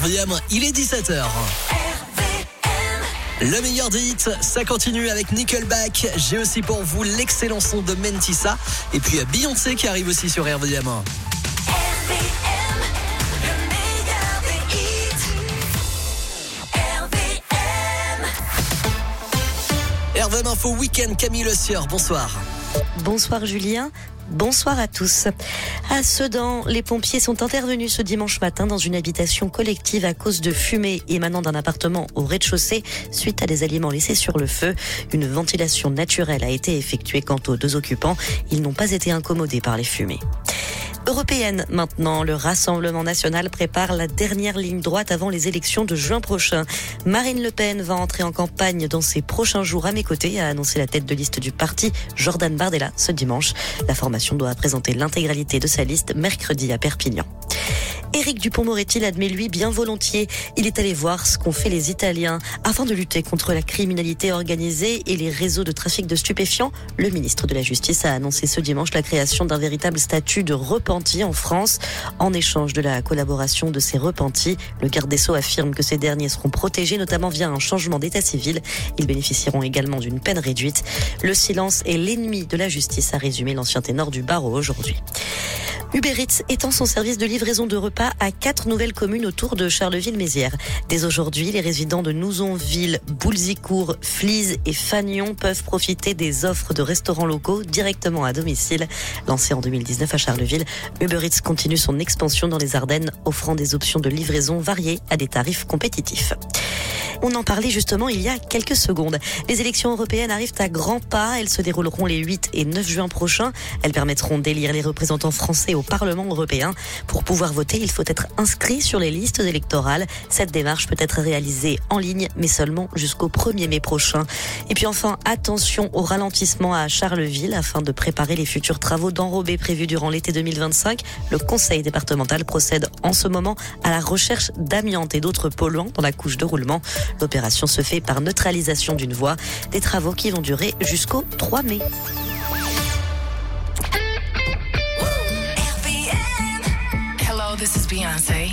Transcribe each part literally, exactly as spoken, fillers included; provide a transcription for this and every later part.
R V M, il est dix-sept heures. Le meilleur des hits, ça continue avec Nickelback. J'ai aussi pour vous l'excellent son de Mentissa. Et puis Beyoncé qui arrive aussi sur R V M. R V M, le meilleur des hits. R V M. R V M Info Week-end, Camille Le Sieur, bonsoir. Bonsoir Julien. Bonsoir à tous. À Sedan, les pompiers sont intervenus ce dimanche matin dans une habitation collective à cause de fumée émanant d'un appartement au rez-de-chaussée suite à des aliments laissés sur le feu. Une ventilation naturelle a été effectuée quant aux deux occupants. Ils n'ont pas été incommodés par les fumées. Européenne maintenant, le Rassemblement national prépare la dernière ligne droite avant les élections de juin prochain. Marine Le Pen va entrer en campagne dans ces prochains jours à mes côtés, a annoncé la tête de liste du parti, Jordan Bardella, ce dimanche. La formation doit présenter l'intégralité de sa liste mercredi à Perpignan. Éric Dupond-Moretti l'admet lui bien volontiers. Il est allé voir ce qu'ont fait les Italiens afin de lutter contre la criminalité organisée et les réseaux de trafic de stupéfiants. Le ministre de la Justice a annoncé ce dimanche la création d'un véritable statut de repenti en France. En échange de la collaboration de ces repentis, le garde des Sceaux affirme que ces derniers seront protégés, notamment via un changement d'état civil. Ils bénéficieront également d'une peine réduite. Le silence est l'ennemi de la justice, a résumé l'ancien ténor du barreau aujourd'hui. Uber Eats étend son service de livraison de repas à quatre nouvelles communes autour de Charleville-Mézières. Dès aujourd'hui, les résidents de Nouzonville, Boulzicourt, Flize et Fagnon peuvent profiter des offres de restaurants locaux directement à domicile. Lancé en deux mille dix-neuf à Charleville, Uber Eats continue son expansion dans les Ardennes, offrant des options de livraison variées à des tarifs compétitifs. On en parlait justement il y a quelques secondes. Les élections européennes arrivent à grands pas. Elles se dérouleront les huit et neuf juin prochains. Elles permettront d'élire les représentants français au Parlement européen. Pour pouvoir voter, il faut être inscrit sur les listes électorales. Cette démarche peut être réalisée en ligne, mais seulement jusqu'au premier mai prochain. Et puis enfin, attention au ralentissement à Charleville. Afin de préparer les futurs travaux d'enrobés prévus durant l'été deux mille vingt-cinq, le conseil départemental procède en ce moment à la recherche d'amiante et d'autres polluants dans la couche de roulement. L'opération se fait par neutralisation d'une voie. Des travaux qui vont durer jusqu'au trois mai. Hello, this is Beyoncé.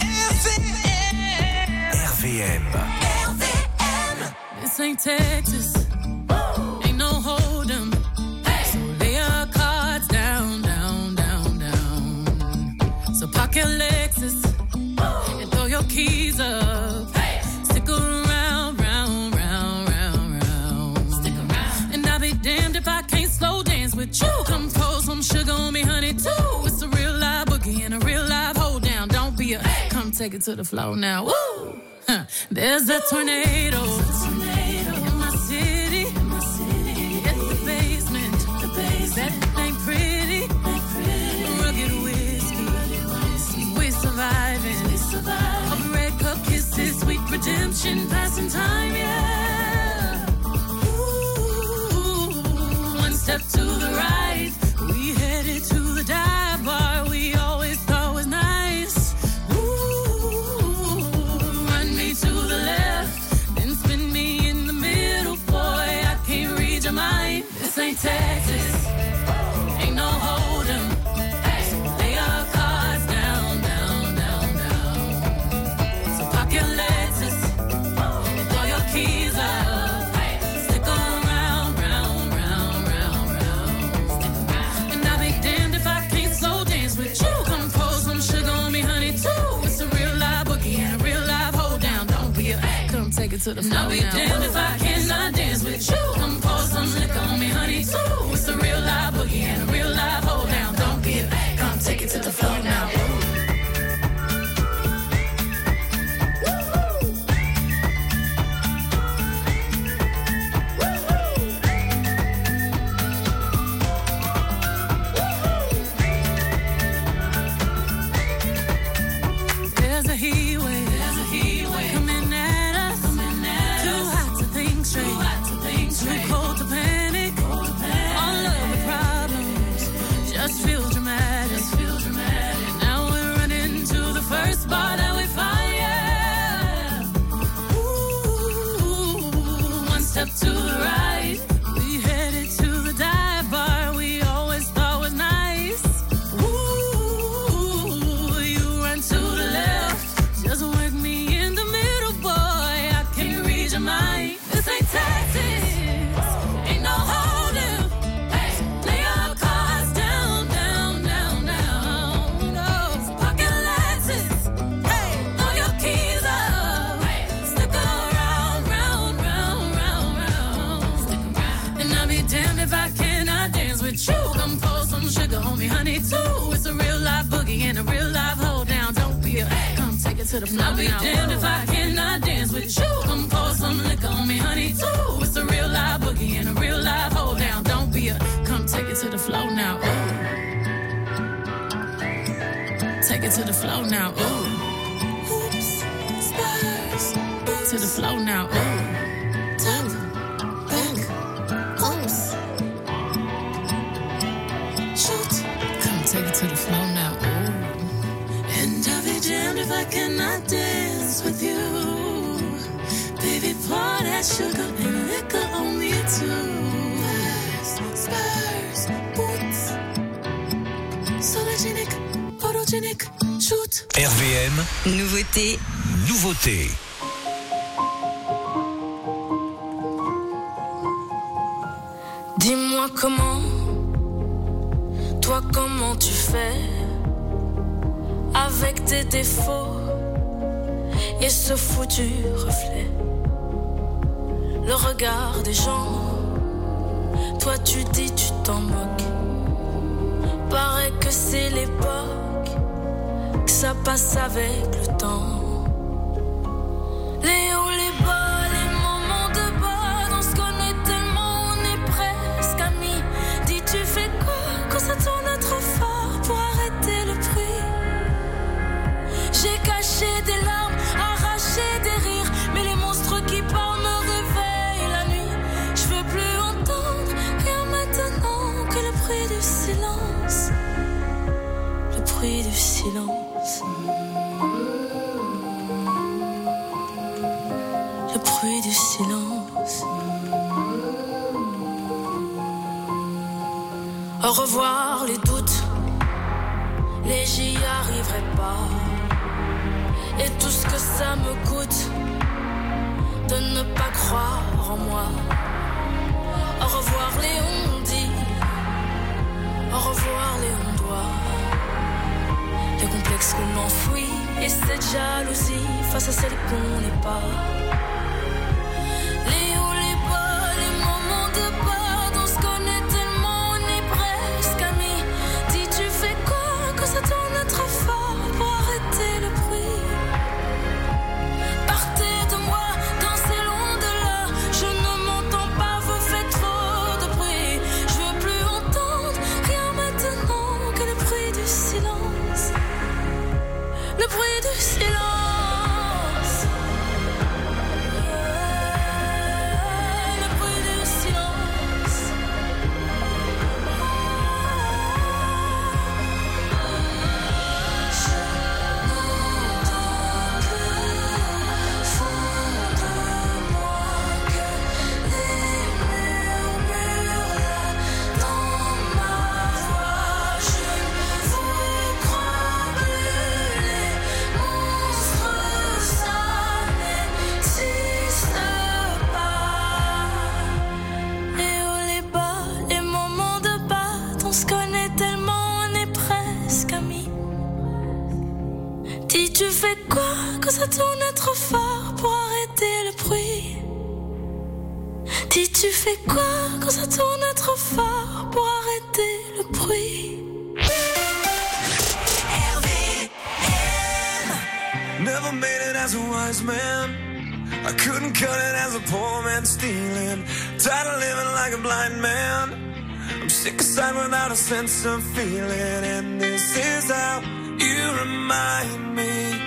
R V M. R V M. This ain't Texas. Ain't no hold 'em. So lay your cards down, down, down, down. So park your Lexus and throw your keys up. Stick around, round, round, round, round. Stick around. And I'll be damned if I can't slow dance with you. Come pour some sugar on me, honey, too. It's a real live boogie and a real live hold down. Don't be a, come take it to the floor now. Woo! Huh. There's a tornado. In my city. It's the basement. That ain't pretty. Rugged whiskey. We surviving. Of red cup kisses, sweet redemption, passing time, yeah. Ooh, one step to the right, we headed to the dive bar we always thought was nice. Ooh, run me to the left, then spin me in the middle, boy, I can't read your mind. This ain't Texas, ain't no hold 'em. So lay your cards down, down, down, down. So park your Lexus and throw your keys up. Stick around, round, round, round, round. And I'll be damned if I can't slow dance with you. Come pour some sugar on me, honey, too. It's a real live boogie and a real live hold down. Don't be a, come take it to the floor. And I'll be damned if I cannot dance with you. Come pour some liquor on me, honey, too. It's a real live boogie and a real live hold down. Don't be a, come take it to the floor now. There's a heat wave, there's a heat wave coming at us, coming at too us. Hot to think straight, too hot to think straight, too cold to panic, cold to panic. All of the problems just feel dramatic, just feel dramatic. Now we're to the floor. I'll be damned if I cannot dance with you. Come pour some liquor on me, honey, too. It's a real live boogie and a real live hold down. Don't be a, come take it to the floor now. Ooh. Take it to the floor now. Ooh. Oops, spurs. To the floor now. Ooh. Top, back, oops. Shoot. Come take it to the floor now. Ooh. And I'll be jammed if I cannot dance with you. Baby, pour that sugar and liquor on me too. Spurs, boots. Sologenic, photogenic, shoot. R V M. Nouveauté. Nouveauté. Dis-moi comment, toi comment tu fais avec tes défauts et ce foutu reflet. Le regard des gens, toi tu dis tu t'en moques. Paraît que c'est l'époque, que ça passe avec le temps. Les hauts, les bas, les moments de bas, on se connaît tellement, on est presque amis. Dis tu fais quoi quand ça tourne trop fort pour arrêter le bruit? J'ai caché des larmes, arraché des rires, mais les monstres qui parlent me réveillent la nuit. Je veux plus entendre rien maintenant que le bruit du silence. Le bruit du silence. Le bruit du silence. Au revoir les doutes, les j'y arriverai pas. Et tout ce que ça me coûte de ne pas croire en moi. Au revoir les on-dit, au revoir les on-doit. Les complexes qu'on enfouit et cette jalousie face à celle qu'on n'est pas. Les hauts, les bas, les moments de bas, on se connaît tellement, on est presque amis. Dis tu fais quoi quand ça tourne trop fort pour arrêter le bruit? Partez de moi, dansez loin de là. Je ne m'entends pas, vous faites trop de bruit. Je veux plus entendre rien maintenant que le bruit du silence. Le bruit du silence. Yeah, le bruit du silence. Je n'entends que fond de moi que les murmures là dans ma voix. Je ne vous crois plus, les monstres ça n'existe pas. Les hauts, les bas, les moments de bas, on se connaît tellement, on est presque amis. Dis tu fais quoi quand ça tourne trop fort pour arrêter le bruit? Dis tu fais quoi quand ça tourne trop fort pour arrêter le bruit? Never made it as a wise man. I couldn't cut it as a poor man stealing. Tired of living like a blind man. I'm sick aside without a sense of feeling. And this is how you remind me.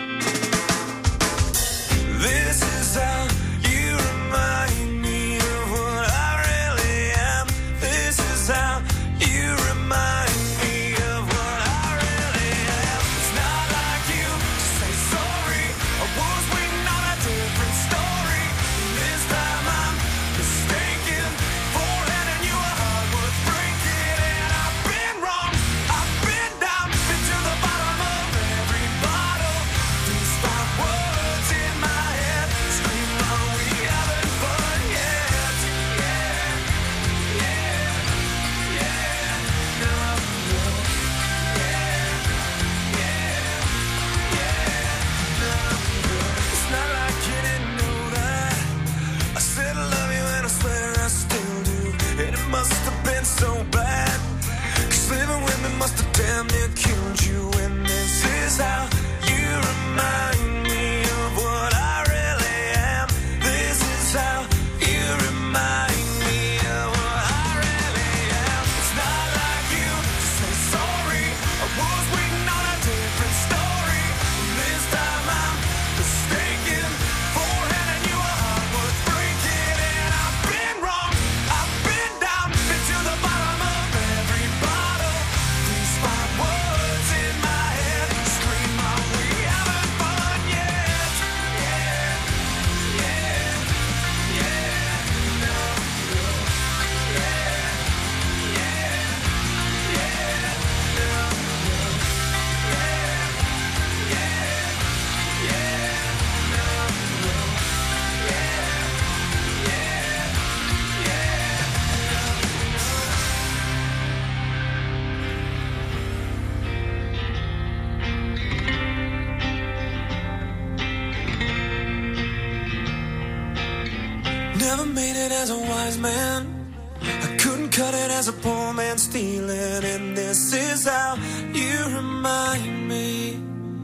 This is how you remind me of what I really am. This is how you remind me of what I really am. It's not like you to say sorry. I was waiting on a different story. This time I'm mistaken for letting you a heart worth breaking. And I've been wrong, I've been down, been to the bottom of every bottle. These five words in my head scream, are we having fun yet? Yeah, yeah, yeah, no, no, yeah, yeah, yeah, no, no. It's not like you didn't know that. I said I love you and I swear I still do. And it must have been so bad, 'cause living with me must have damn near killed you. And this is how you remind me Never made it as a wise man. I couldn't cut it as a poor man stealing. And this is how you remind me.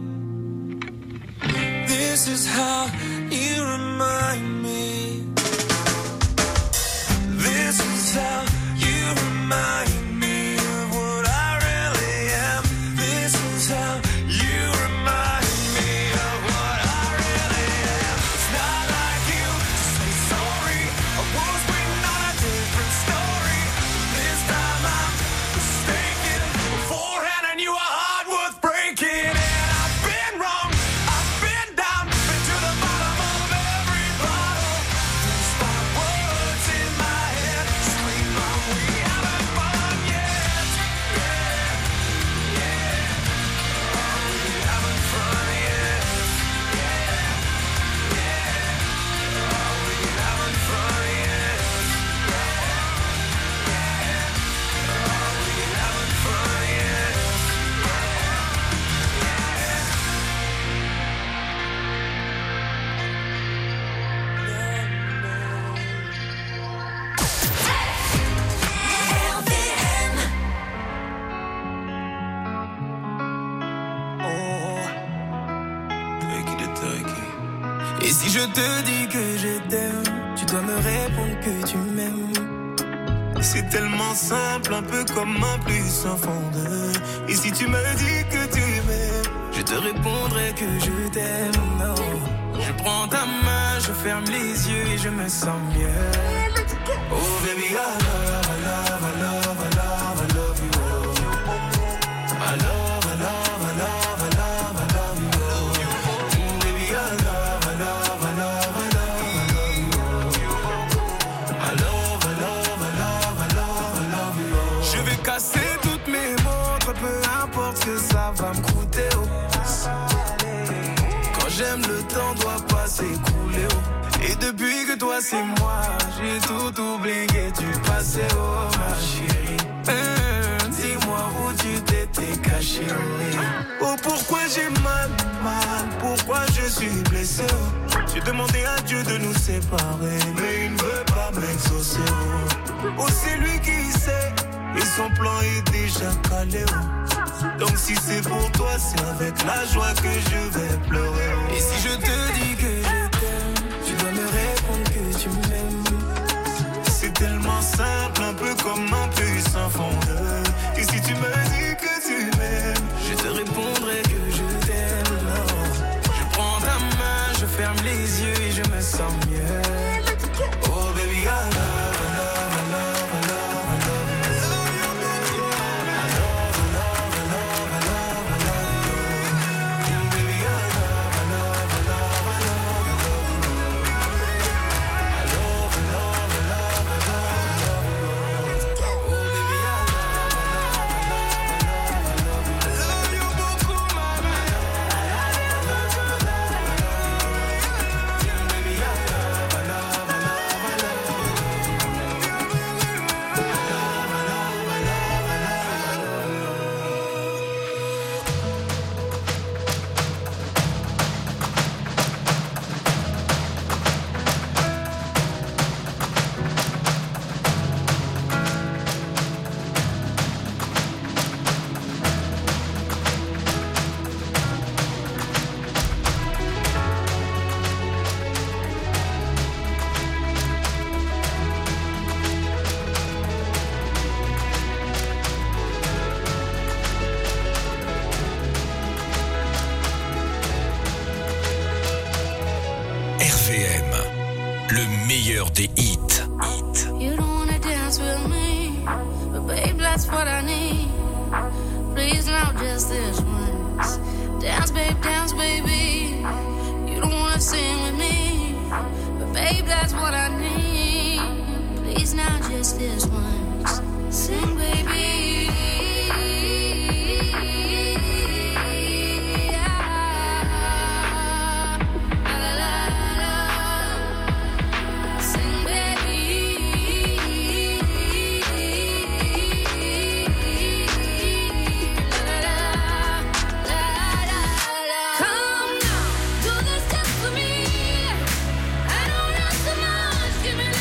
This is how you remind me. This is how you remind me of what I really am. This is how you remind me of what I really am. It's not like you to say sorry. I was waiting on a different story. This time I'm mistaken. Beforehand I knew a heart worth breaking. And I've been wrong. I've been down. Been to the bottom of every bottle. Despite words in my head. Scream on, we haven't fun yet. Yeah, yeah. Oh, we haven't fun yet. Yeah, yeah. Oh, we haven't fun yet. Yeah, yeah. Oh, we haven't fun yet. Et si je te dis que je t'aime, tu dois me répondre que tu m'aimes. C'est tellement simple, un peu comme un plus un fond de. Et si tu me dis que tu m'aimes, je te répondrai que je t'aime. Non. Je prends ta main, je ferme les yeux et je me sens mieux. Oh baby, I love, I love, I love, I love, I love you. I love, I love, I love, I love, I love you. Mm, baby, I love, I love, I love, I love, I love you. I love, I love, I love, I love, I love you. Je vais casser toutes mes montres, peu importe ce que ça va me coûter. Oh. Quand j'aime, le temps doit pas s'écouler. Oh. Et depuis que toi c'est moi, j'ai tout oublié du passé, oh ma chérie. Hum, dis-moi où tu t'étais caché. Oh pourquoi j'ai mal, mal, pourquoi je suis blessé. Oh. J'ai demandé à Dieu de nous séparer, mais il ne veut pas m'exaucer. Oh, oh c'est lui qui sait, et son plan est déjà calé. Oh. Donc si c'est pour toi, c'est avec la joie que je vais pleurer. Oh. Et si je te dis que je t'aime, tu dois me répondre que tu m'aimes. C'est tellement simple, un peu comme un puissant fondeur. Et si tu me dis que tu m'aimes, je te répondrai que je t'aime. Non. Je prends ta main, je ferme les yeux et je me sens mieux. Oh baby, I love, I love, I love, I love, I love you. I love, I love, I love, I love, I love you. Baby, I love, I love, I love, I love, I love you. I love, I love, I love, I love, I love you. Oh baby, I love, I love, I love, I love, I love you. I love you beaucoup, mama. I love, I love, I love, I love you. Baby, I love, I love, I love, I love you. R V M, le meilleur des hits. You don't wanna dance with me, but babe, that's what I need. Please now, just this once. Dance, babe, dance, baby. You don't wanna sing with me, but babe, that's what I need. Please now, just this once. Sing, baby. Come now, do this just for me. I don't ask so much, give me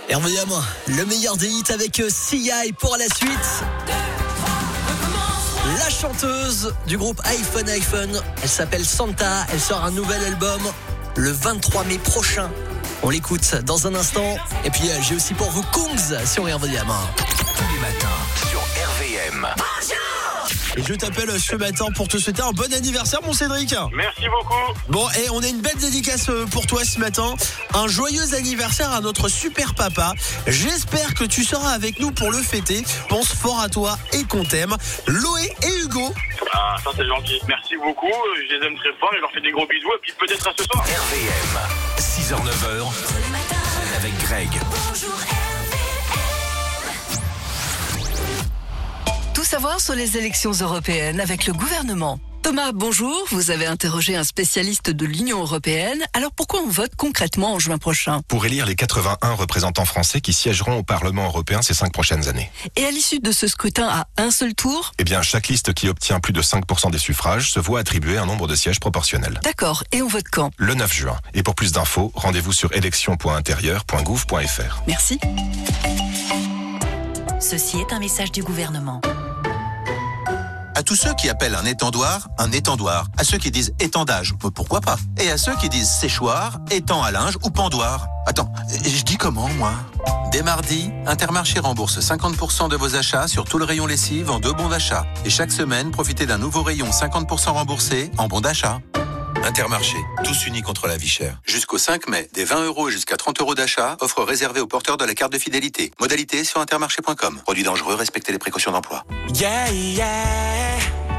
Hervé Diamant, le meilleur des hits avec Sia et pour la suite. La chanteuse du groupe iPhone iPhone, elle s'appelle Santa, elle sort un nouvel album le vingt-trois mai prochain. On l'écoute dans un instant. Et puis j'ai aussi pour vous Kungs sur Hervé Diamant. Tous les matins sur R V M. Et je t'appelle ce matin pour te souhaiter un bon anniversaire, mon Cédric. Merci beaucoup. Bon, et on a une belle dédicace pour toi ce matin. Un joyeux anniversaire à notre super papa. J'espère que tu seras avec nous pour le fêter. Pense fort à toi et qu'on t'aime. Loé et Hugo. Ah, ça c'est gentil. Merci beaucoup. Je les aime très fort. Je leur fais des gros bisous. Et puis peut-être à ce soir. R V M, six heures neuf heures, avec Greg. Tout savoir sur les élections européennes avec le gouvernement. Thomas, bonjour. Vous avez interrogé un spécialiste de l'Union européenne. Alors pourquoi on vote concrètement en juin prochain? Pour élire les quatre-vingt-un représentants français qui siégeront au Parlement européen ces cinq prochaines années. Et à l'issue de ce scrutin à un seul tour? Eh bien, chaque liste qui obtient plus de cinq pour cent des suffrages se voit attribuer un nombre de sièges proportionnel. D'accord. Et on vote quand? Le neuf juin. Et pour plus d'infos, rendez-vous sur élections point intérieur point gouv point f r. Merci. Ceci est un message du gouvernement. À tous ceux qui appellent un étendoir, un étendoir. À ceux qui disent étendage, pourquoi pas. Et à ceux qui disent séchoir, étend à linge ou pendoir. Attends, je dis comment, moi? Dès mardi, Intermarché rembourse cinquante pour cent de vos achats sur tout le rayon lessive en deux bons d'achat. Et chaque semaine, profitez d'un nouveau rayon cinquante pour cent remboursé en bons d'achat. Intermarché, tous unis contre la vie chère. Jusqu'au cinq mai, des vingt euros et jusqu'à trente euros d'achat, offre réservée aux porteurs de la carte de fidélité. Modalité sur intermarché point com. Produit dangereux, respectez les précautions d'emploi. Yeah, yeah.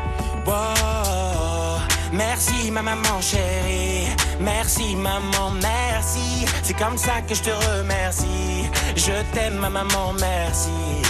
Wow. Merci ma maman chérie. Merci maman, merci. C'est comme ça que je te remercie. Je t'aime ma maman, merci.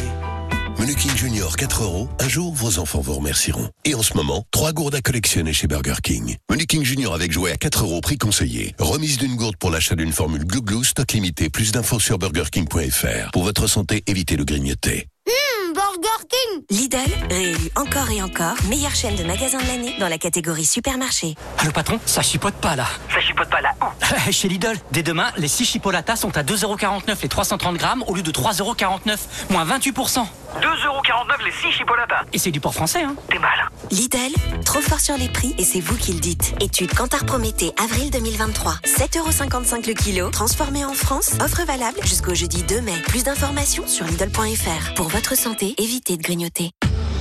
Menu King Junior quatre euros. Un jour, vos enfants vous remercieront. Et en ce moment, trois gourdes à collectionner chez Burger King. Menu King Junior avec jouet à quatre euros, prix conseillé. Remise d'une gourde pour l'achat d'une formule Glou Glou, stock limité. Plus d'infos sur burger king point f r. Pour votre santé, évitez le grignoter. Mmh, Burger King. Lidl, réélu encore et encore, meilleure chaîne de magasins de l'année dans la catégorie supermarché. Allô patron, ça chipote pas là. Ça chipote pas là où? Chez Lidl, dès demain, les six chipolatas sont à deux euros quarante-neuf les trois cent trente grammes au lieu de trois euros quarante-neuf, moins vingt-huit pour cent. deux euros quarante-neuf les six chipolatas. Et c'est du porc français, hein. T'es mal. Lidl, trop fort sur les prix et c'est vous qui le dites. Étude Kantar Prométhée, avril deux mille vingt-trois. sept euros cinquante-cinq le kilo, transformé en France. Offre valable jusqu'au jeudi deux mai. Plus d'informations sur Lidl point f r. Pour votre santé, évitez de grignoter.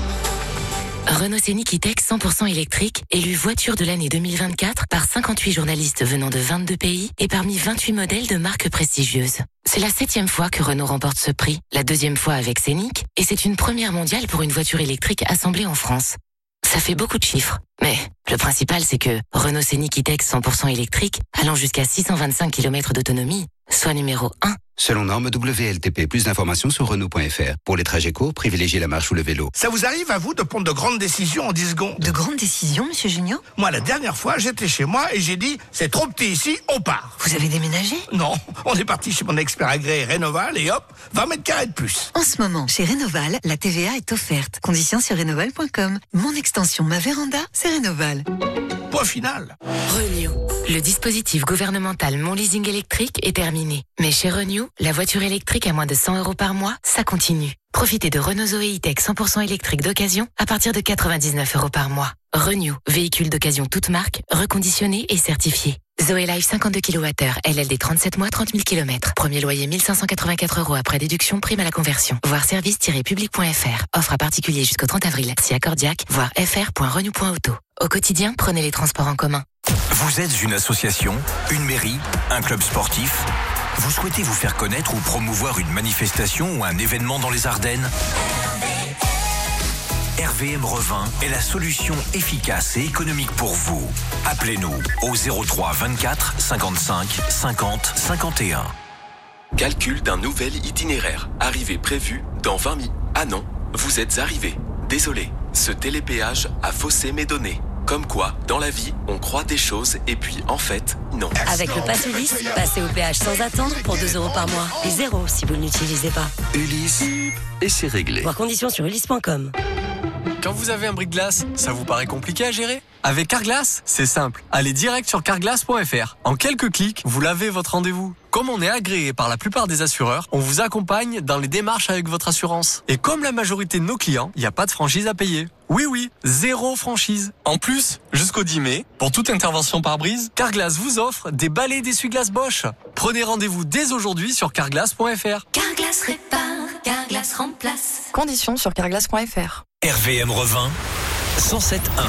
Renault Scénic E-Tech cent pour cent électrique, élu voiture de l'année deux mille vingt-quatre par cinquante-huit journalistes venant de vingt-deux pays et parmi vingt-huit modèles de marques prestigieuses. C'est la septième fois que Renault remporte ce prix, la deuxième fois avec Scénic, et c'est une première mondiale pour une voiture électrique assemblée en France. Ça fait beaucoup de chiffres, mais le principal c'est que Renault Scénic E-Tech cent pour cent électrique, allant jusqu'à six cent vingt-cinq kilomètres d'autonomie, soit numéro un. Selon norme W L T P, plus d'informations sur Renault point f r. Pour les trajets courts, privilégiez la marche ou le vélo. Ça vous arrive à vous de prendre de grandes décisions en dix secondes? De grandes décisions, monsieur Junior? Moi, la dernière fois, j'étais chez moi et j'ai dit, c'est trop petit ici, on part. Vous avez déménagé? Non, on est parti chez mon expert agréé Rénoval et hop, vingt mètres carrés de plus. En ce moment, chez Rénoval, la T V A est offerte. Conditions sur rénoval point com. Mon extension, ma véranda, c'est Rénoval. Point final. Renew. Le dispositif gouvernemental Mon Leasing électrique est terminé. Mais chez Renew, la voiture électrique à moins de cent euros par mois, ça continue. Profitez de Renault Zoé E-Tech cent pour cent électrique d'occasion à partir de quatre-vingt-dix-neuf euros par mois. Renew, véhicule d'occasion toute marque, reconditionné et certifié. Zoé Life cinquante-deux kilowattheures, L L D trente-sept mois, trente mille kilomètres. Premier loyer mille cinq cent quatre-vingt-quatre euros après déduction, prime à la conversion. Voir service tiret public point f r. Offre à particulier jusqu'au trente avril. Si accordiaque, voir f r point renew point auto. Au quotidien, prenez les transports en commun. Vous êtes une association, une mairie, un club sportif? Vous souhaitez vous faire connaître ou promouvoir une manifestation ou un événement dans les Ardennes? R V M Revin est la solution efficace et économique pour vous. Appelez-nous au zéro trois vingt-quatre cinquante-cinq cinquante cinquante et un. Calcul d'un nouvel itinéraire. Arrivée prévue dans vingt minutes. Ah non, vous êtes arrivé. Désolé, ce télépéage a faussé mes données. Comme quoi, dans la vie, on croit des choses et puis, en fait, non. Avec le Pass Ulysse, passez au péage sans attendre pour deux euros par mois. Et zéro si vous ne l'utilisez pas. Ulysse, et c'est réglé. Voir conditions sur ulysse point com. Quand vous avez un brise-glace, ça vous paraît compliqué à gérer? Avec Carglass, c'est simple. Allez direct sur carglass point f r. En quelques clics, vous lavez votre rendez-vous. Comme on est agréé par la plupart des assureurs, on vous accompagne dans les démarches avec votre assurance. Et comme la majorité de nos clients, il n'y a pas de franchise à payer. Oui, oui, zéro franchise. En plus, jusqu'au dix mai, pour toute intervention pare-brise, Carglass vous offre des balais d'essuie-glace Bosch. Prenez rendez-vous dès aujourd'hui sur carglass point f r. Carglass répare, Carglass remplace. Conditions sur carglass point f r. R V M revint cent sept un.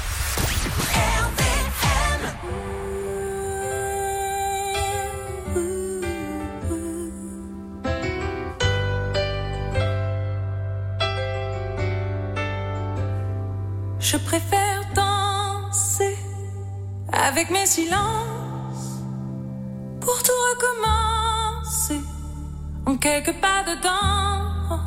Je préfère danser avec mes silences pour tout recommencer en quelques pas dedans.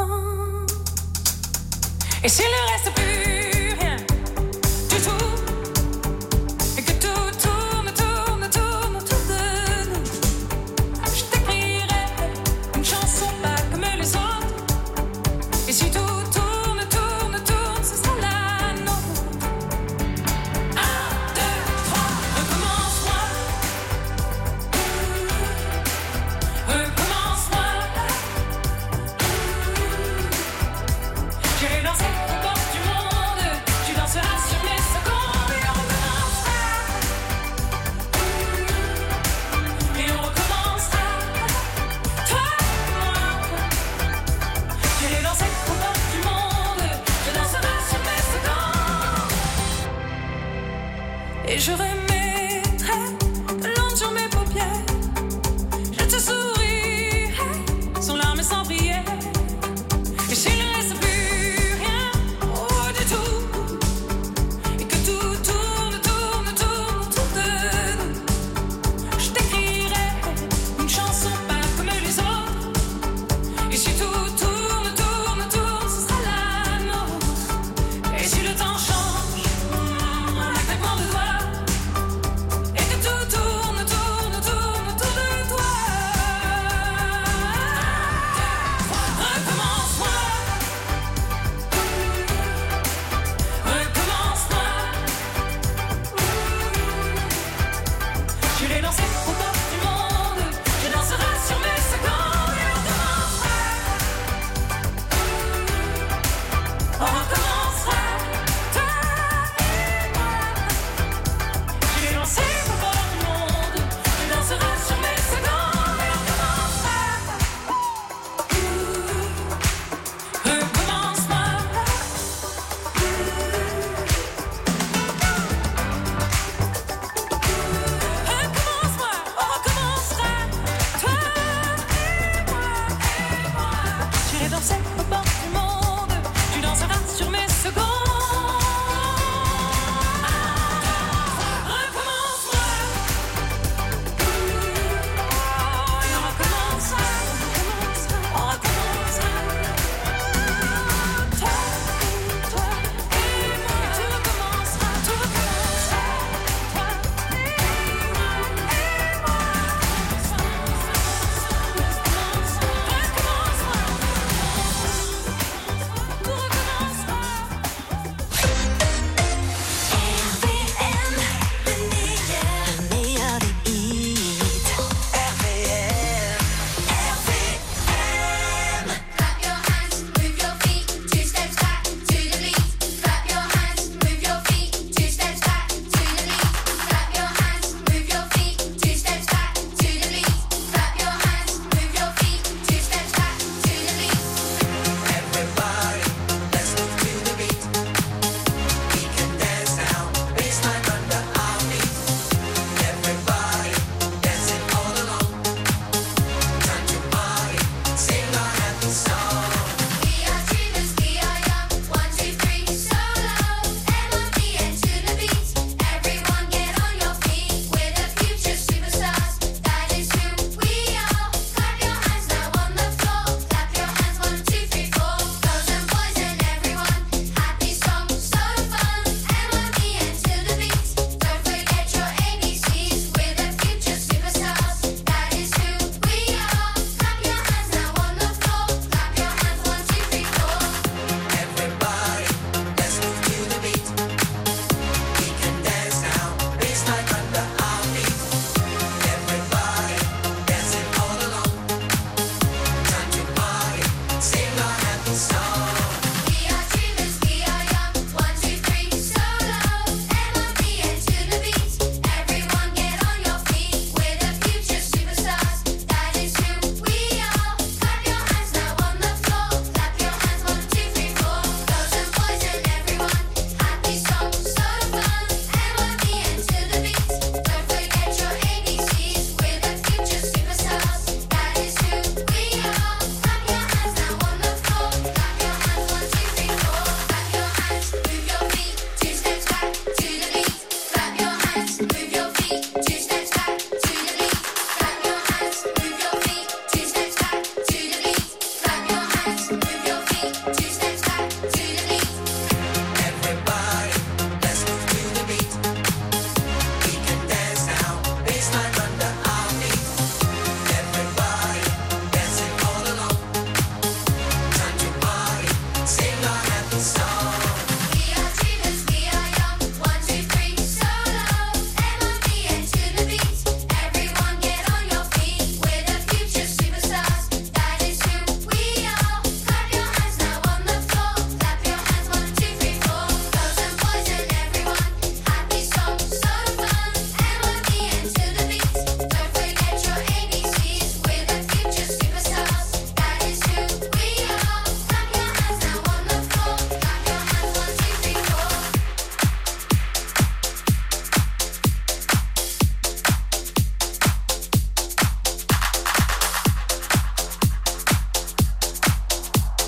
Et s'il ne reste plus rien du tout, et que tout tourne, tourne, tourne autour de nous, je t'écrirai une chanson pas comme les autres. Et si tout tourne, tourne, tourne, ce sera la nôtre. Un, deux, trois, recommence-moi. Recommence-moi. J'irai danser au bord du monde.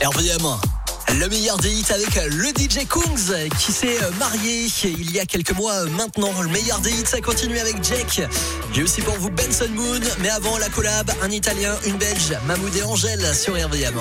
R V M, le meilleur des hits avec le D J Kungs qui s'est marié il y a quelques mois maintenant. Le meilleur des hits, ça continue avec Jake. J'ai aussi pour vous Benson Moon, mais avant la collab, un Italien, une Belge, Mahmoud et Angèle sur R V M.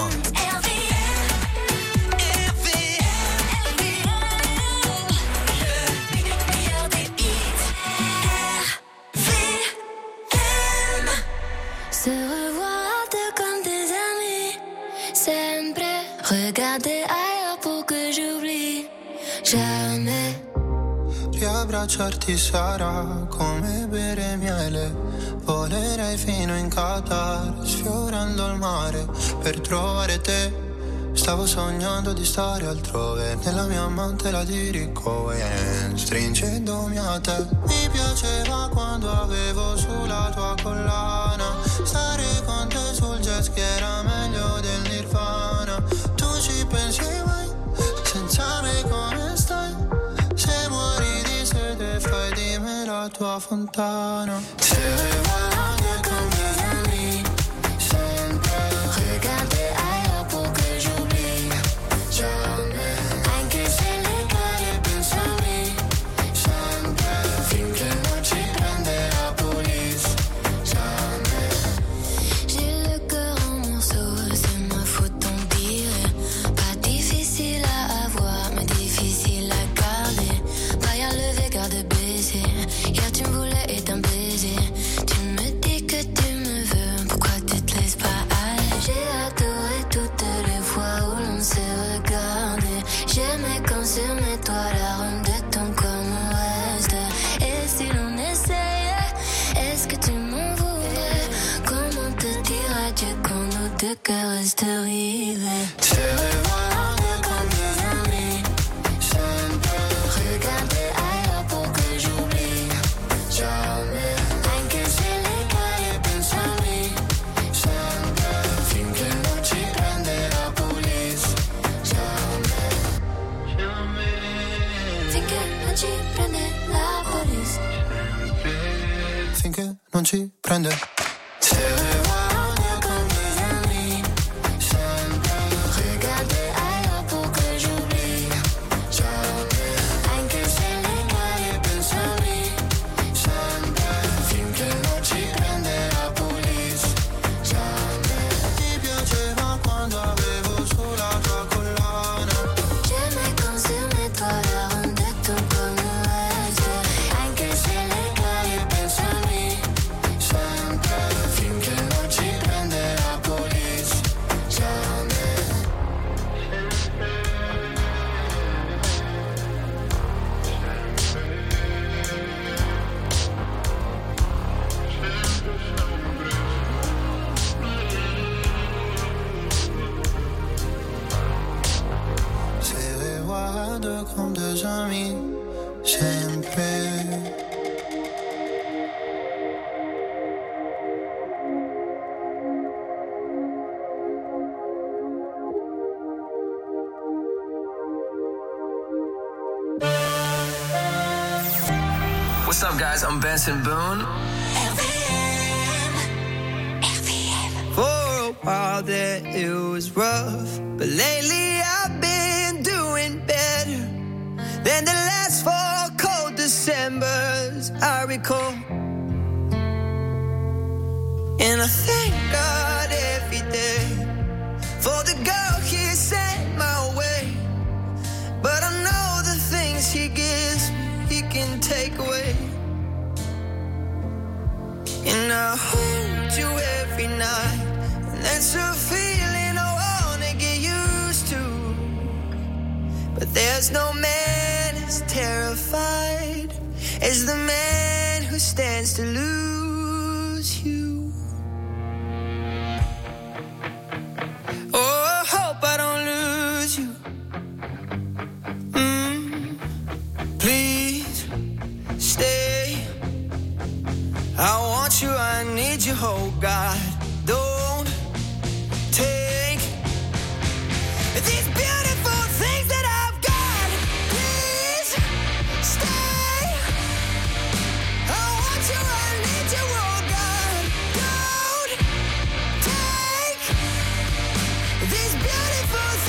Se revoir deux comme des amis, sempre regarder ailleurs pour que j'oublie jamais. Riabbracciarti sarà come bere miele, volerei fino in Qatar, sfiorando il mare per trovare te. Stavo sognando di stare altrove, nella mia mantela di Ricohen, stringendomi a te. Mi piaceva quando avevo sulla tua collana, stare con te sul jet ski era meglio del Nirvana. Tu ci pensi mai, senza me come stai? Se muori di sete fai di me la tua fontana. Se vuoi con mes amis, sempre regarder ailleurs pour que j'oublie jamais. Anche se le cade penso a me, sempre finché non ci prende la police, jamais. J'ai le cœur en morceaux, c'est ma faute d'en dire. Pas difficile à avoir, mais difficile à garder. Pas à lever, garde baiser. Hier tu me voulais et d'un baiser. Tu me dis que tu me veux, pourquoi tu te laisses pas aller? J'ai adoré toutes les fois où l'on s'est regardé. J'aimais quand sur mes toits la ronde de ton corps me reste. Et si l'on essayait, est-ce que tu m'en voudrais? Comment te dire adieu quand nos deux cœurs restent rivés? Se revoir comme des amis, sempre regarder ailleurs pour que j'oublie jamais. Anche se le cade penso a me, sempre finché non ci prende la police, jamais. Finché non ci prende la police, finché non ci prende. Se revoir comme des amis, sempre regarder ailleurs pour que j'oublie jamais. Anche se le cade penso a me, sempre finché non ci prende la police, jamais. Ti piaceva quando avevo sulla tua collana, j'aimais quand sur mes toits la ronde de ton corps me reste. Anche se le cade penso a me, sempre finché non ci prende la police, jamais. Se revoir deux comme deux amis, sempre. What's up, guys? I'm Benson Boone. For a while there it was rough, but lately I've been doing better than the last four cold Decembers I recall. And I thank God every day for the girl He sent my way. But I know the things He gives me, He can take away. And I hold you every night, and that's a feeling I wanna get used to. But there's no man as terrified as the man who stands to lose you. Oh, I hope I don't lose you. Mm, please stay. I want you, I need you, oh God. Don't take these beautiful things that I've got. Please stay. I want you, I need you, oh God. Don't take these beautiful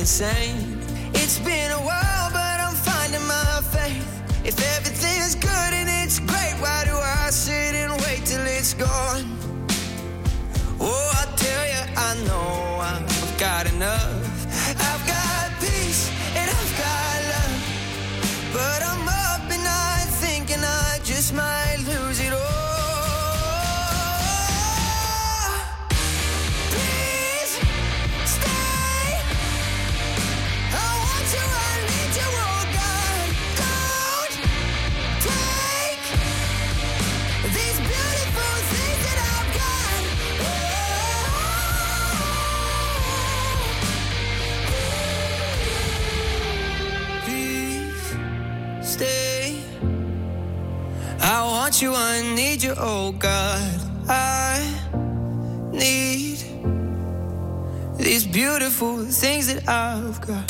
insane. It's been a while, but I'm finding my faith. If everything is good and it's great, why do I sit and wait till it's gone? Oh, I tell you, I know I've got enough. I've got peace and I've got love, but I'm up at night thinking I just might lose it all. Stay. I want you, I need you, oh God. I need these beautiful things that I've got.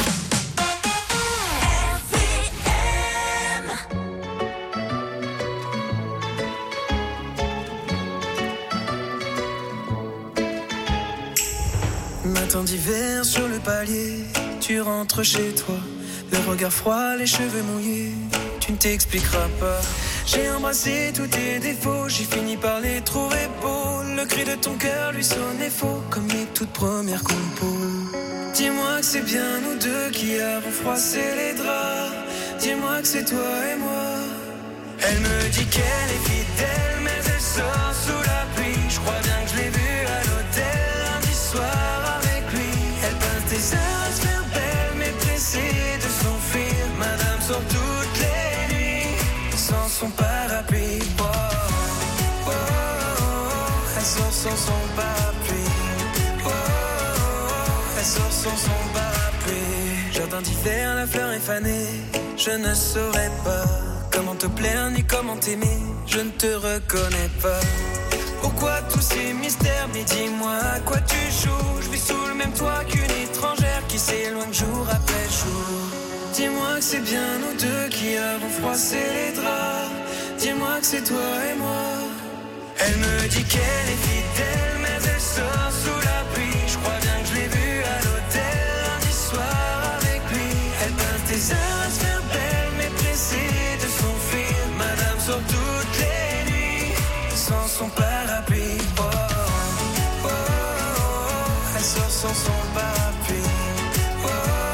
Matin d'hiver sur le palier, tu rentres chez toi. Le regard froid, les cheveux mouillés, tu ne t'expliqueras pas. J'ai embrassé tous tes défauts, j'ai fini par les trouver beaux. Le cri de ton cœur lui sonnait faux, comme les toutes premières compos. Dis-moi que c'est bien nous deux qui avons froissé les draps. Dis-moi que c'est toi et moi. Elle me dit qu'elle est fidèle, mais elle sort sous la pluie. Je crois bien que je l'ai vue à l'hôtel lundi soir avec lui. Elle passe des heures à se faire belle, mais pressée de s'enfuir. Madame sort toutes les nuits sans son parapluie. Oh, oh, oh, oh. Elle sort sans son parapluie. Oh, oh, oh. Elle sort sans son parapluie. Jardin d'hiver, la fleur est fanée. Je ne saurais pas comment te plaire ni comment t'aimer. Je ne te reconnais pas. Pourquoi tous ces mystères? Mais dis-moi à quoi tu joues. Je vis sous le même toit qu'une étrangère qui s'éloigne jour après jour. Dis-moi que c'est bien nous deux qui avons froissé les draps. Dis-moi que c'est toi et moi. Elle me dit qu'elle est fidèle, mais elle sort sous la pluie. Je crois bien que je l'ai vue à l'hôtel lundi soir avec lui. Elle passe des heures à se faire belle, mais pressée de s'enfuir. Madame sort toutes les nuits sans son parapluie. Oh, oh, oh, oh. Elle sort sans son parapluie. Oh, oh,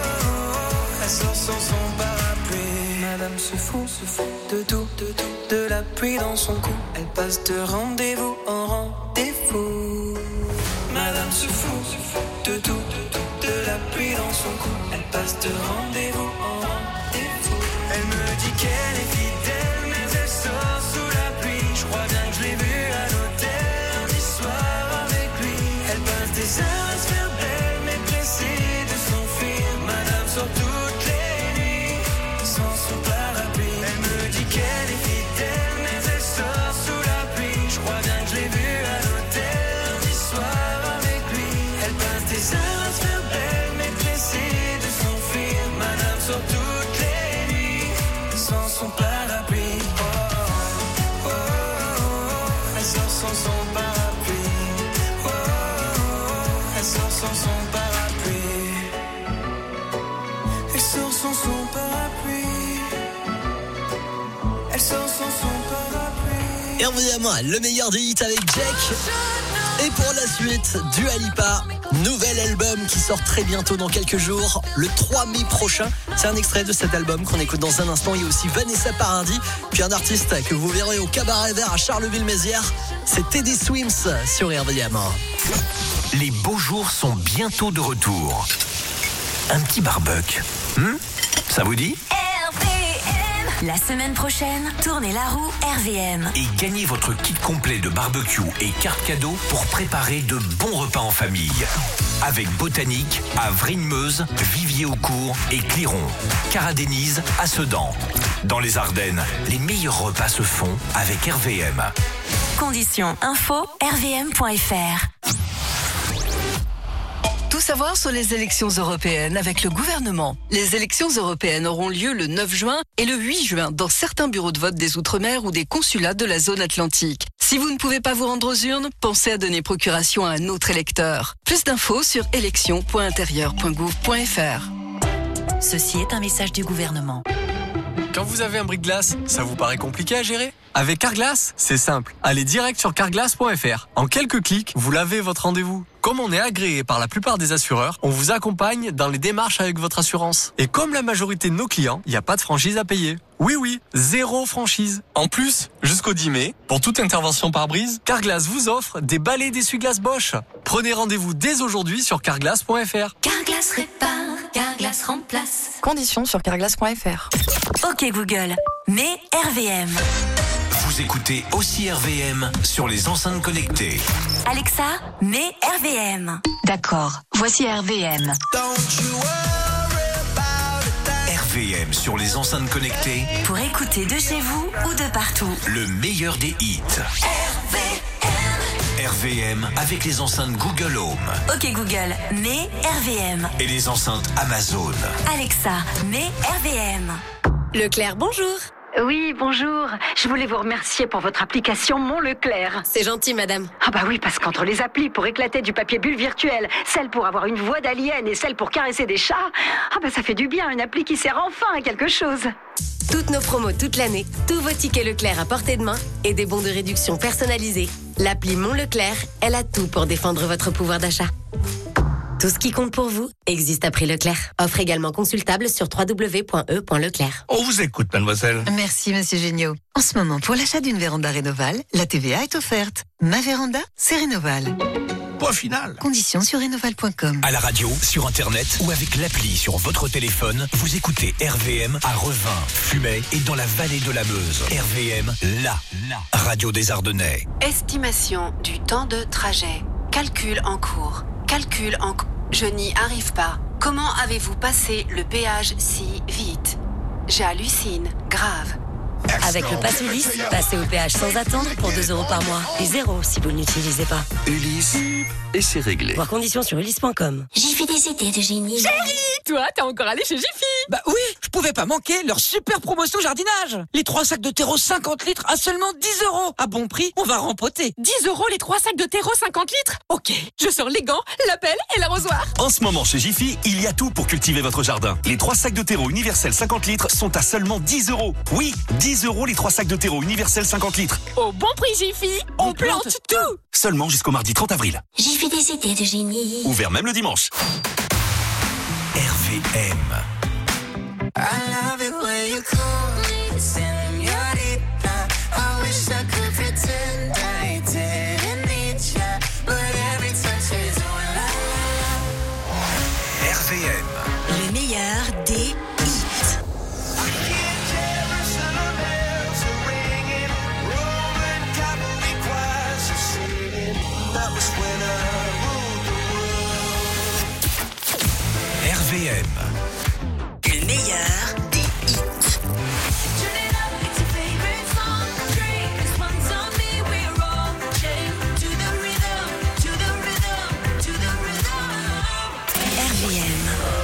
oh. Elle sort sans son parapluie. Madame se fout, se fout de tout, de tout, de la pluie dans son cou. Elle passe de rendez-vous en rendez-vous. Madame se fout, se fout de tout, de tout, de la pluie dans son cou. Elle passe de rendez-vous en rendez-vous. Elle me dit qu'elle est fidèle, mais elle sort sous la pluie. Je crois bien que je l'ai vue à l'hôtel lundi soir avec lui. Elle passe des heures à se faire belle, mais pressée de s'enfuir. Madame sort toutes les nuits sans son parapluie. Elle me dit qu'elle est fidèle, mais elle sort sous la pluie. Je crois bien que je l'ai vue à l'hôtel lundi soir avec lui. Elle passe des heures à se faire belle, mais pressée de s'enfuir. Madame sort toutes les nuits sans son parapluie. Oh, oh, oh, oh. Elle sort sans son parapluie. Oh, oh, oh. Elle sort sans son parapluie. Elle sort sans son parapluie. Elle sort sans son parapluie. Et évidemment, le meilleur des hits avec Jack. Et pour la suite, Dua Lipa, nouvel album qui sort très bientôt dans quelques jours, le trois mai prochain. C'est un extrait de cet album qu'on écoute dans un instant. Il y a aussi Vanessa Paradis, puis un artiste que vous verrez au Cabaret Vert à Charleville-Mézières. C'est Teddy Swims sur R V M. Les beaux jours sont bientôt de retour. Un petit barbecue, hmm? Ça vous dit? La semaine prochaine, tournez la roue R V M. Et gagnez votre kit complet de barbecue et carte cadeau pour préparer de bons repas en famille. Avec Botanique à Vrigne-Meuse, Vivier-au-Court et Cliron. Cara-Denise à Sedan. Dans les Ardennes, les meilleurs repas se font avec R V M. Conditions info r v m point f r. Tout savoir sur les élections européennes avec le gouvernement. Les élections européennes auront lieu le neuf juin et le huit juin dans certains bureaux de vote des Outre-mer ou des consulats de la zone atlantique. Si vous ne pouvez pas vous rendre aux urnes, pensez à donner procuration à un autre électeur. Plus d'infos sur élections point intérieur point gouv point f r. Ceci est un message du gouvernement. Quand vous avez un brise-glace, ça vous paraît compliqué à gérer? Avec Carglass, c'est simple. Allez direct sur carglass point f r. En quelques clics, vous l'avez votre rendez-vous. Comme on est agréé par la plupart des assureurs, on vous accompagne dans les démarches avec votre assurance. Et comme la majorité de nos clients, il n'y a pas de franchise à payer. Oui, oui, zéro franchise. En plus, jusqu'au dix mai, pour toute intervention par brise, Carglass vous offre des balais d'essuie-glace Bosch. Prenez rendez-vous dès aujourd'hui sur carglass point f r. Carglass répare, Carglass remplace. Conditions sur carglass point f r. Ok Google, mets R V M. Vous écoutez aussi R V M sur les enceintes connectées. Alexa, mets R V M. D'accord, voici R V M. R V M sur les enceintes connectées. Pour écouter de chez vous ou de partout. Le meilleur des hits. R V M. R V M avec les enceintes Google Home. Ok Google, mets R V M. Et les enceintes Amazon. Alexa, mets R V M. Leclerc, bonjour. Oui, bonjour. Je voulais vous remercier pour votre application Mon Leclerc. C'est gentil, madame. Ah bah oui, parce qu'entre les applis pour éclater du papier bulle virtuel, celle pour avoir une voix d'alien et celle pour caresser des chats, ah bah ça fait du bien, une appli qui sert enfin à quelque chose. Toutes nos promos toute l'année, tous vos tickets Leclerc à portée de main et des bons de réduction personnalisés. L'appli Mon Leclerc, elle a tout pour défendre votre pouvoir d'achat. Tout ce qui compte pour vous existe à prix Leclerc. Offre également consultable sur w w w point e point leclerc. On vous écoute, mademoiselle. Merci, monsieur Géniaud. En ce moment, pour l'achat d'une véranda Rénoval, la T V A est offerte. Ma véranda, c'est Rénoval. Point final. Conditions sur rénoval point com. À la radio, sur Internet ou avec l'appli sur votre téléphone, vous écoutez R V M à Revin, Fumay et dans la vallée de la Meuse. R V M, la, la radio des Ardennais. Estimation du temps de trajet. Calcul en cours. Calcul en cours. Je n'y arrive pas. Comment avez-vous passé le péage si vite? J'hallucine. Grave. Avec le Pass Ulysse, passez au péage sans attendre pour deux euros par mois. Et zéro si vous ne l'utilisez pas. Ulysse, et c'est réglé. Voir conditions sur ulysse point com. J'ai fait des idées de génie. Chérie, toi, t'es encore allé chez Jiffy? Bah oui, je pouvais pas manquer leur super promotion jardinage. Les trois sacs de terreau cinquante litres à seulement dix euros. À bon prix, on va rempoter. dix euros les trois sacs de terreau cinquante litres? Ok, je sors les gants, la pelle et l'arrosoir. En ce moment, chez Jiffy, il y a tout pour cultiver votre jardin. Les trois sacs de terreau universel cinquante litres sont à seulement dix euros. Oui, dix euros les trois sacs de terreau universel cinquante litres. Au bon prix Jiffy, on, on plante, plante tout. Seulement jusqu'au mardi trente avril. J'ai fait des idées de génie. Ouvert même le dimanche. R V M. I love it when you call me señorita. I wish I could pretend I didn't need ya, but every touch is all I love. R V M. Le meilleur des hits. R V M. Le meilleur des hits. R V M.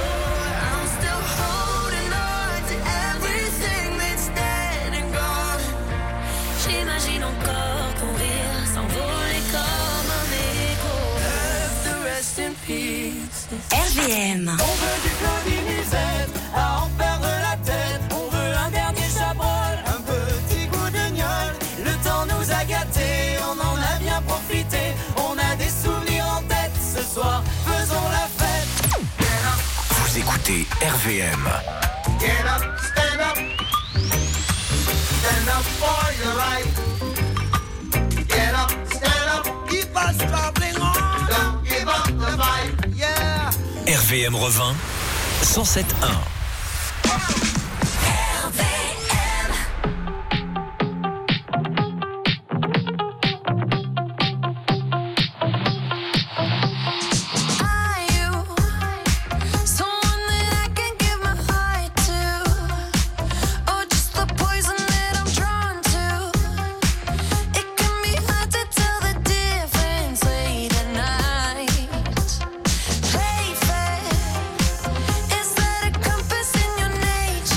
J'imagine encore ton rire s'envoler comme un écho. Rest in peace. R V M. On veut du Claudie Musette, à en perdre la tête. On veut un dernier chabrol, un petit coup de gnôle. Le temps nous a gâtés, on en a bien profité. On a des souvenirs en tête, ce soir, faisons la fête. Vous écoutez R V M. Get up, stand up. Stand up for your right. Get up, stand up. Keep us bubbling on. Don't give up the fight. Yeah. R V M Revin, cent sept point un. Play fair. Is that a compass in your nature?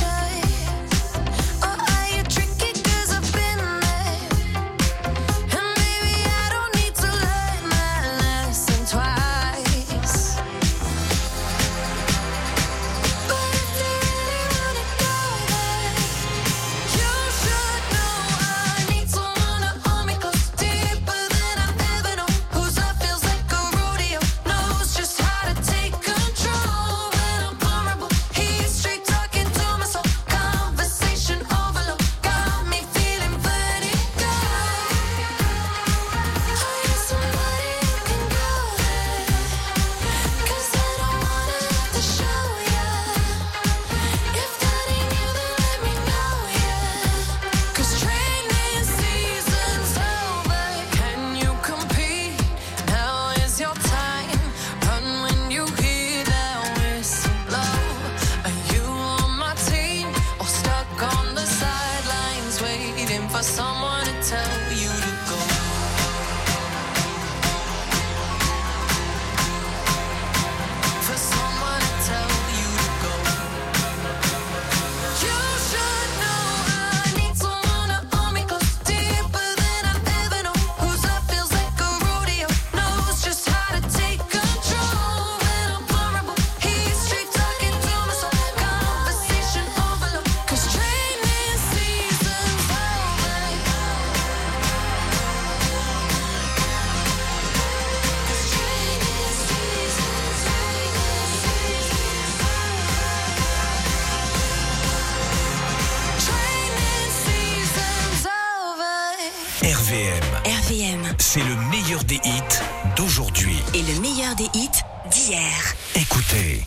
c'est le meilleur des hits d'aujourd'hui. Et le meilleur des hits d'hier. Écoutez.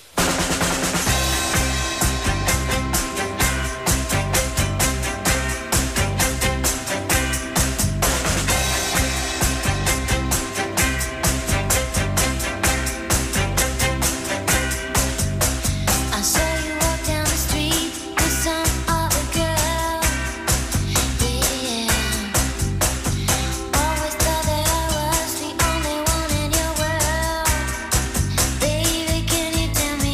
I saw you walk down the street with some other girl. Yeah. Always thought that I was the only one in your world. Baby, can you tell me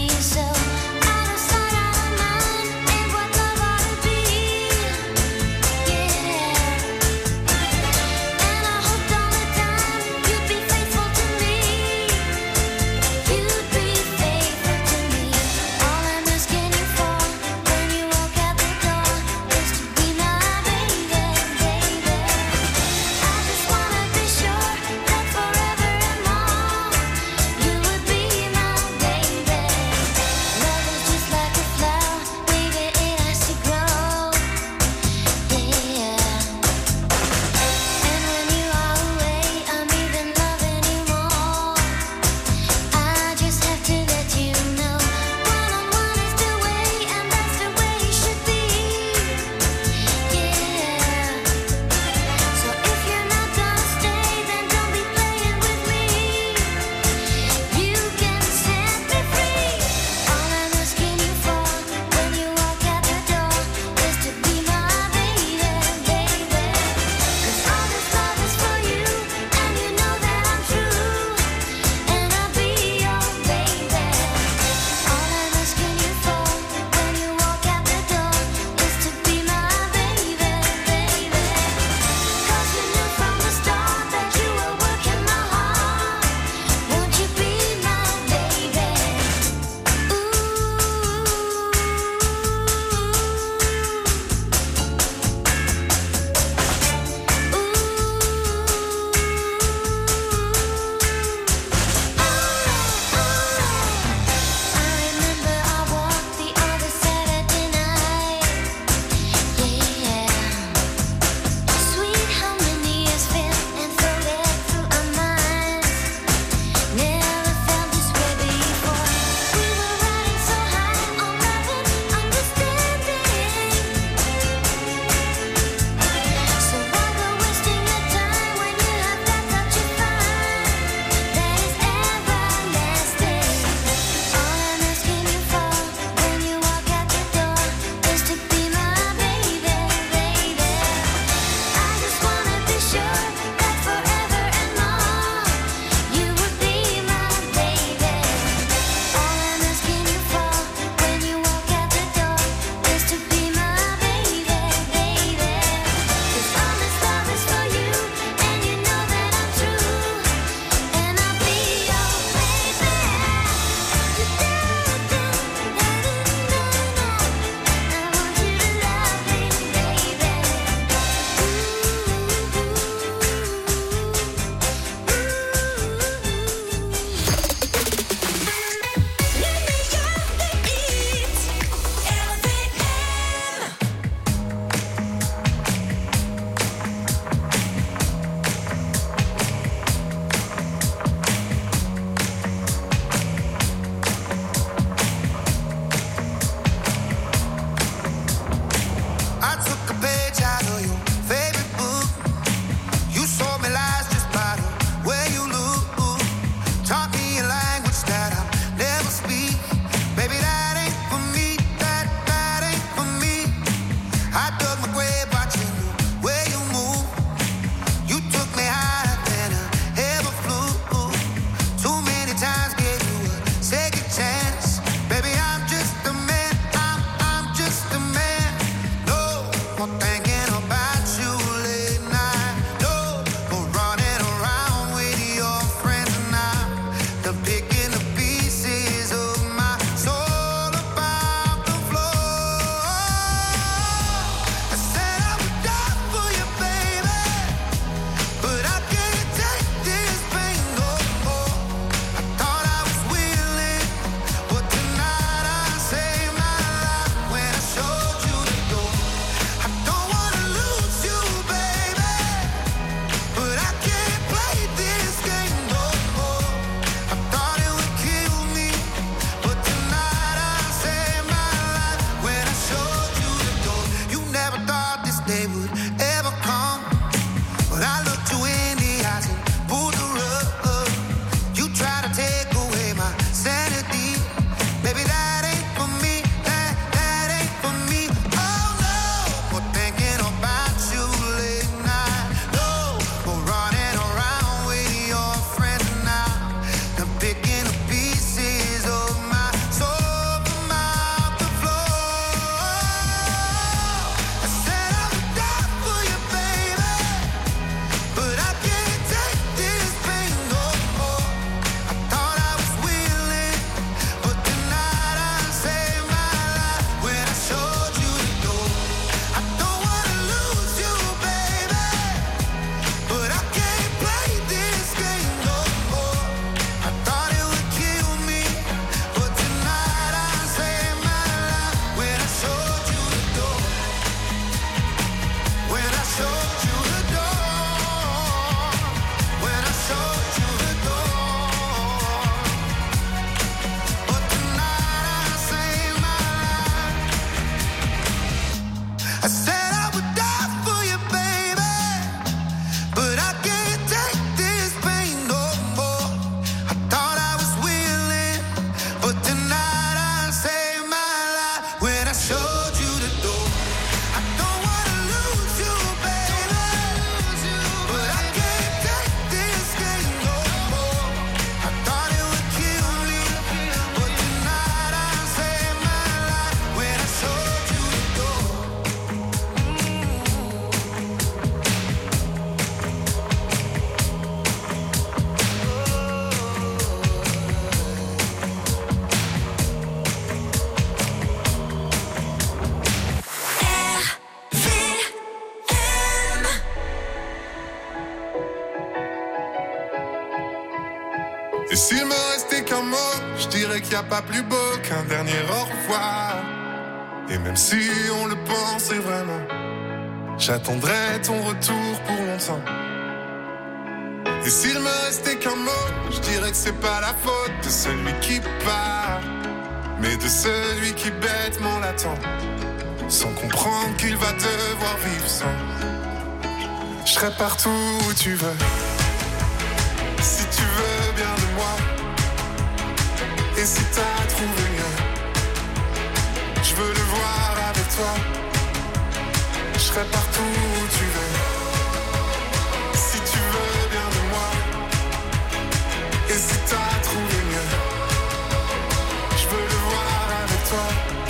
Et s'il me restait qu'un mot, je dirais qu'il n'y a pas plus beau qu'un dernier au revoir. Et même si on le pensait vraiment, j'attendrai ton retour pour longtemps. Et s'il me restait qu'un mot, je dirais que c'est pas la faute de celui qui part, mais de celui qui bêtement l'attend, sans comprendre qu'il va devoir vivre sans. Je serai partout où tu veux, si tu veux bien de moi. Et si t'as trouvé mieux, je veux le voir avec toi. Je serai partout où tu veux, si tu veux bien de moi. Et si t'as trouvé mieux, je veux le voir avec toi.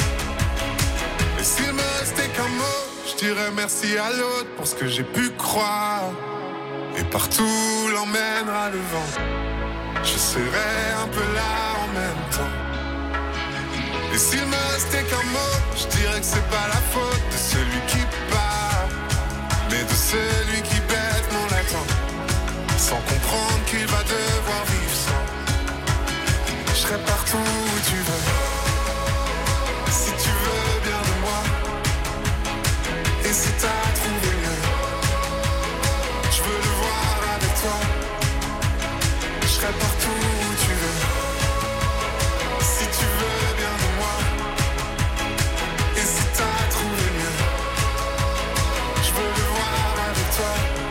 Et s'il me restait qu'un mot, je dirais merci à l'autre pour ce que j'ai pu croire. Et partout l'emmènera le vent, je serai un peu là en même temps. Et s'il me restait qu'un mot, je dirais que c'est pas la faute de celui qui part, mais de celui qui bêtement l'attend, sans comprendre qu'il va devoir vivre sans. Je serai partout où tu veux, si tu veux bien de moi. Et si t'as trouvé mieux, je veux le voir avec toi. Je serai partout où tu veux, si tu veux bien de moi. Et si t'as trouvé mieux, je veux le voir avec toi.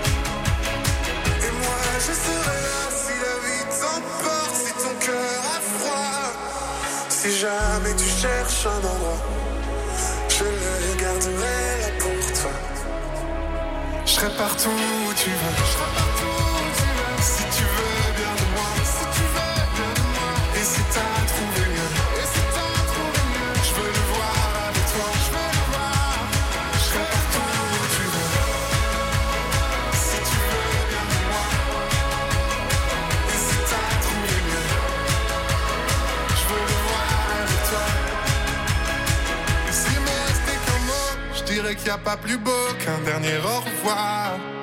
Et moi je serai là si la vie t'emporte, si ton cœur a froid. Si jamais tu cherches un endroit, je le garderai là pour toi. Je serai partout où tu veux, je serai partout où tu veux. Si tu veux bien de moi, si tu veux bien de moi. Et si t'as trouvé mieux, et si t'as trouvé mieux, je veux le voir avec toi, je veux le voir. Je serai partout où tu veux, si tu veux bien de moi. Et si t'as trouvé mieux, je veux le voir avec toi. Et s'il me restait qu'un mot, je dirais qu'il n'y a pas plus beau qu'un dernier au revoir.